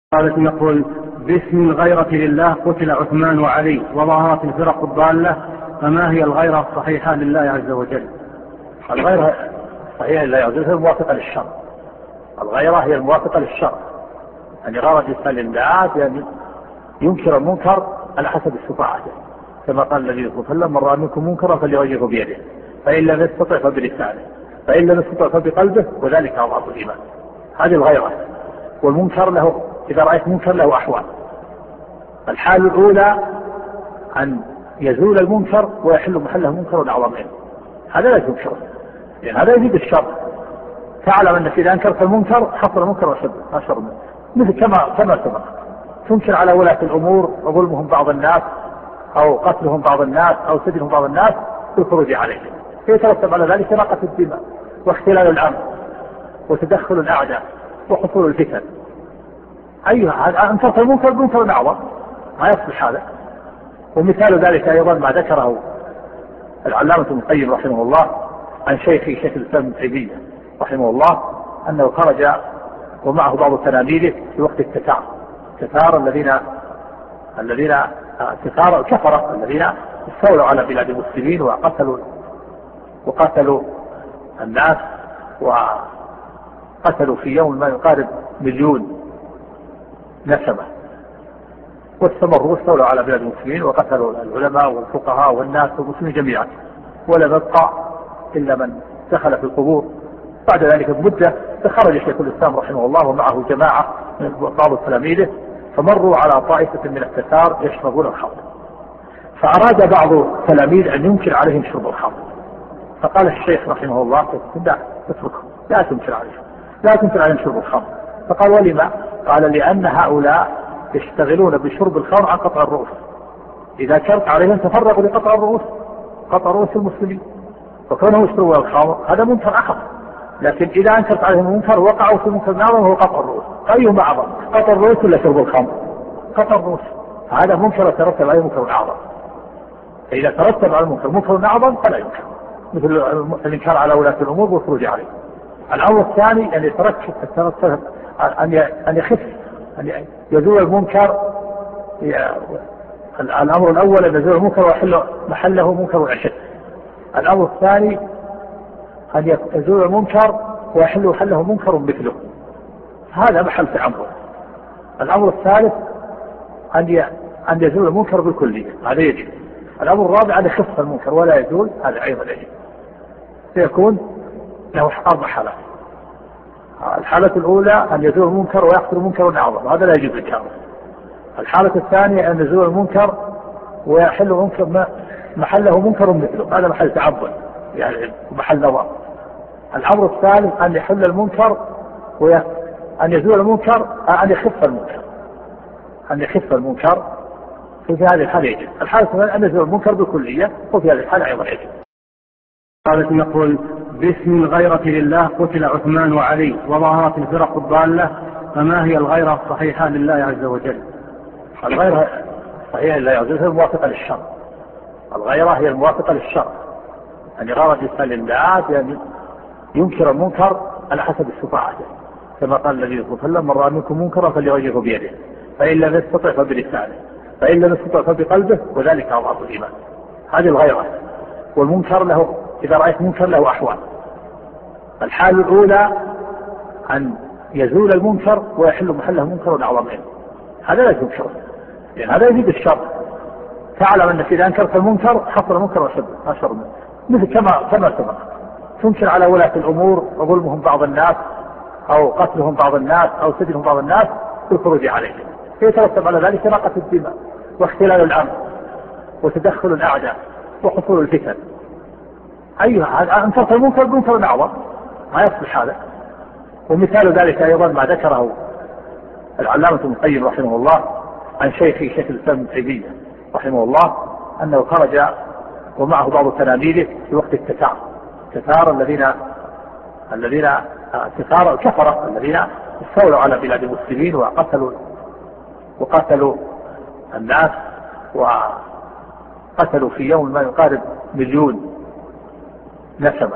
قالت يقول: باسم الغيرة لله قتل عثمان وعلي وظهرت الفرق الضالة، فما هي الغيرة الصحيحة لله عز وجل؟ الغيرة الصحيحة لله عز وجل هي الموافقة للشر. الغيرة هي الموافقة للشر، يعني غيرة الإنسان للناس، يعني ينكر المنكر على حسب استطاعته، كما قال النبي صلى الله عليه وسلم: من رأى منكم منكرا فليغيره بيده، فإن لم يستطع فبلسانه، فإن لم يستطع فبقلبه، وذلك أضعف الإيمان. هذه الغيرة. والمنكر له، إذا رأيت منكر له أحوال. الحال الأولى أن يزول المنكر ويحل محله منكر أعظم منه، هذا لا ينكر، يعني هذا يزيد الشر. تعلم أنك إذا أنكرت المنكر حصل المنكر وشر منه، مثل كما سبق. تنكر على ولاة الأمور وظلمهم بعض الناس، أو قتلهم بعض الناس، أو سجنهم بعض الناس بالخروج عليهم، فيترتب على ذلك راقة الدماء واختلال الأمن وتدخل الأعداء وحصول الفتن. أيها أنكرت المنكر منكر أعظم، ما يصلح هذا. ومثال ذلك أيضا ما ذكره العلامة ابن القيم رحمه الله عن شيخ الإسلام ابن تيمية رحمه الله، أنه خرج ومعه بعض تلاميذه في وقت التتار الذين الكفرة الذين استولوا على بلاد المسلمين وقتلوا الناس، وقتلوا في يوم ما يقارب 1,000,000 نسمة، واستمروا واستولوا على بلاد المسلمين وقتلوا العلماء والفقهاء والناس والمسلمين جميعا، ولم يبقى إلا من دخل في القبور. بعد ذلك بمدة خرج شيخ الإسلام رحمه الله ومعه جماعة من بعض تلاميذه، فمروا على طائفة من التتار يشربون الخمر، فأراد بعض التلاميذ أن ينكر عليهم شرب الخمر، فقال الشيخ رحمه الله: لا اتركهم، لا تنكر عليهم شرب الخمر. فقال: ولما؟ قال: لأن هؤلاء يشتغلون بشرب الخمر عن قطع الرؤوس، إذا كانت عليهم تفرغوا لقطع الرؤوس، قطع رؤوس المسلمين، فكونهم يشربون الخمر هذا منكر أخف. لكن إذا أنكرت عليهم المنكر وقعوا في منكر أعظم وهو قطع الرؤوس. أيهما أعظم، قطع الرؤوس ولا شرب الخمر؟ قطع الرؤوس، هذا منكر يترتب عليه منكر أعظم. فإذا ترتب على المنكر منكر أعظم فلا ينكر، مثل الإنكار على ولاة الأمور والخروج عليه. الأمر الثاني أن يترتب أن يخف، أن يزول المنكر. الأمر الأول أن يزول المنكر ويحل محله منكر أشد. الأمر الثاني أن يزول المنكر ويحل محله منكر مثله، هذا محل تعمد. الأمر الثالث أن يزول المنكر بالكلية، هذا يجب. الأمر الرابع أن يخف المنكر ولا يزول، هذا أيضا يجب. سيكون له 4 حالات. الحالة الأولى أن يزول المنكر ويحصل منكر أعظم، هذا لا يجب إنكاره. الحالة الثانية أن يزول المنكر ويحل منكر محله منكر مثله، هذا محل تعبد، يعني محل نظر. الأمر الثالث أن يحل المنكر أن يزول المنكر، أن يخف المنكر، في هذه الحالة يجب. الحالة الثانية أن يزول المنكر بالكلية، وفي هذه الحالة أيضا يجب. قالت يقول: باسم الغيرة لله قتل عثمان وعلي وظهرت الفرق الضالة، فما هي الغيرة الصحيحة لله عز وجل؟ الغيرة الصحيحة لله عز وجل هي الموافقة للشر. الغيرة هي الموافقة للشر، يعني غيرة الإنسان للناس، يعني ينكر المنكر على حسب استطاعته، كما قال النبي صلى الله عليه وسلم: من رأى منكم منكرا فليغيره بيده، فإن لم يستطع فبلسانه، فإن لم يستطع فبقلبه، وذلك أضعف الإيمان. هذه الغيرة. والمنكر له، إذا رأيت منكر له أحوال. الحال الأولى أن يزول المنكر ويحل محله منكر أعظم منه، هذا لا ينكر، يعني هذا يزيد الشر. تعلم أنك إذا أنكرت المنكر حصل المنكر وشر منه، مثل كما سبق. تنكر على ولاة الأمور وظلمهم بعض الناس، أو قتلهم بعض الناس، أو سجنهم بعض الناس بالخروج عليهم، فيترتب على ذلك راقة الدماء واختلال الأمن وتدخل الأعداء وحصول الفتن. أيها أنكرت المنكر منكر أعظم، ما يصلح هذا. ومثال ذلك أيضا ما ذكره العلامة ابن القيم رحمه الله عن شيخ الإسلام ابن تيمية رحمه الله، أنه خرج ومعه بعض تلاميذه في وقت التتار الكفرة الذين استولوا على بلاد المسلمين وقتلوا الناس، وقتلوا في يوم ما يقارب 1,000,000 نسمة،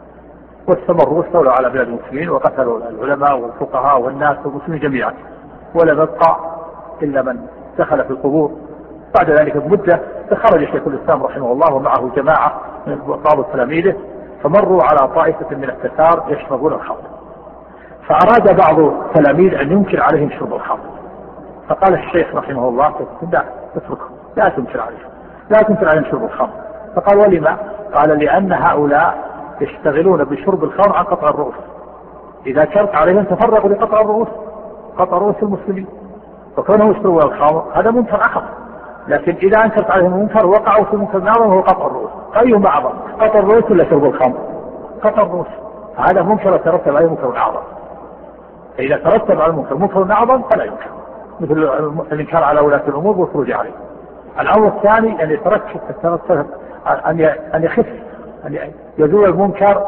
واستمروا واستولوا على بلاد المسلمين وقتلوا العلماء والفقهاء والناس والمسلمين جميعا، ولا يبقى إلا من دخل في القبور. بعد ذلك بمدة خرج شيخ الإسلام رحمه الله ومعه جماعة من بعض تلاميذه، فمروا على طائفة من التتار يشربون الخمر، فأراد بعض التلاميذ أن ينكر عليهم شرب الخمر، فقال الشيخ رحمه الله لا اتركهم، لا تنكر عليهم شرب الخمر. فقال ولما؟ قال لأن هؤلاء يشتغلون بشرب الخمر عن قطع الرؤوس، إذا كانت عليهم تفرغوا لقطع الرؤوس، قطع رؤوس المسلمين، وكونهم يشربون الخمر هذا منكر أخف. لكن إذا أنكرت عليهم المنكر وقعوا في منكر أعظم وهو قطع الرؤوس. أيهما أعظم؟ قطع الرؤوس ولا شرب الخمر؟ قطع الرؤوس. هذا منكر يترتب عليه منكر أعظم. إذا ترتب على المنكر منكر أعظم فلا ينكر، مثل الإنكار على ولاة الأمور والخروج عليه. الأمر الثاني أن يترتب أن يخف، أن يزول المنكر.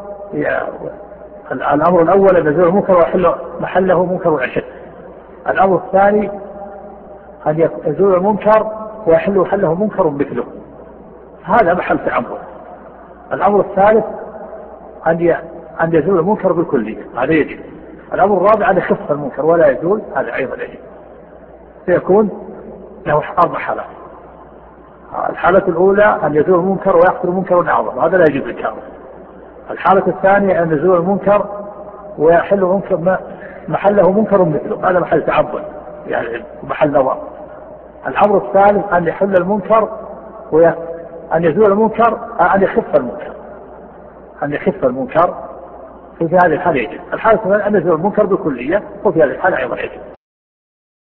الأمر الأول أن يزول المنكر ويحل محله منكر أشد. الأمر الثاني أن يزول المنكر ويحل محله منكر مثله، هذا محل تأمل. الأمر الثالث أن يزول المنكر بالكلية، هذا يجب. الأمر الرابع أن يخف المنكر ولا يزول، هذا أيضا يجب. فيكون له 4 حالات. الحالة الأولى أن يزول المنكر ويحصل منكر أعظم، هذا لا يجب إنكاره. الحالة الثانية أن يزول المنكر ويحل منكر محله منكر مثله، هذا محل تعبد يعني محل نظر. الأمر الثالث أن يحل المنكر أن يزول المنكر، أن يخف المنكر، في هذه الحالة يجب. الحالة الثانية أن يزول المنكر بالكلية، وفي هذه الحالة أيضا يجب.